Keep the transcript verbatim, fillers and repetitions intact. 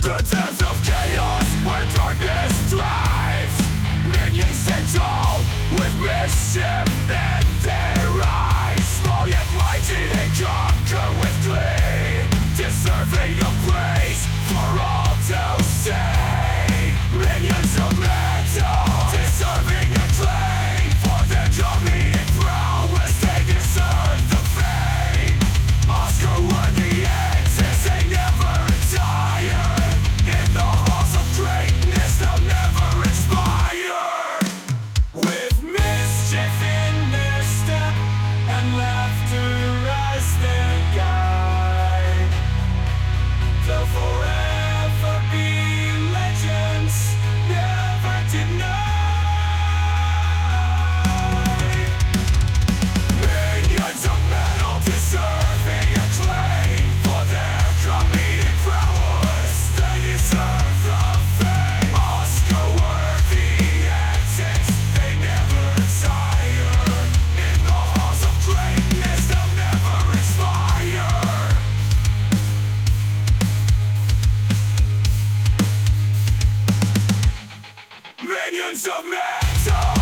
The depths of chaos where darkness thrives. Minions stand tall with mischief in their eyes. Small yet mighty they conquer with glee, deserving of praise for all to see. Minions of metal, deserving acclaim for their dominating prowess. They deserve the fame. Oscar-worthy exits, they never retire. In the halls of greatness, they'll never inspire. With mischief in their step and laughter as their guide, they'll forever be legends, never denied. Minions of metal, deserving acclaim for their comedic prowess. They deserve the fame. Oscar-worthy exits, they never retire. In the halls of greatness, they'll never expire. Minions of metal.